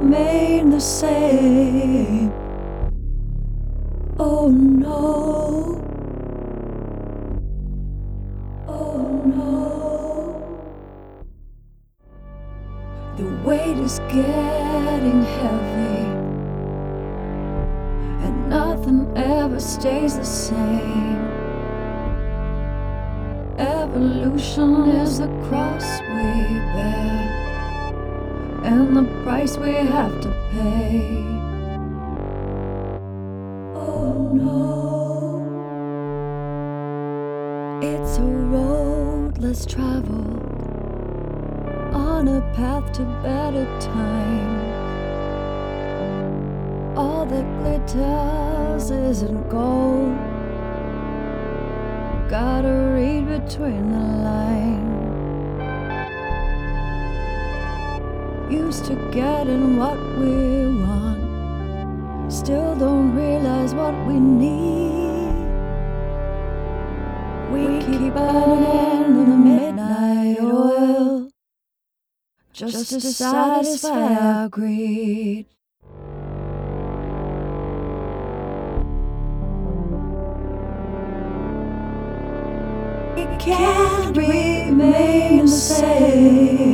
remain the same. Oh no, oh no. The weight is getting heavy, and nothing ever stays the same. Evolution is the cross we bear, and the price we have to pay. Oh no, it's a road less traveled, on a path to better times. All that glitters isn't gold, gotta read between the lines. Used to getting what we want, still don't realize what we need. We keep burning the midnight oil just to satisfy our greed. It can't remain the same.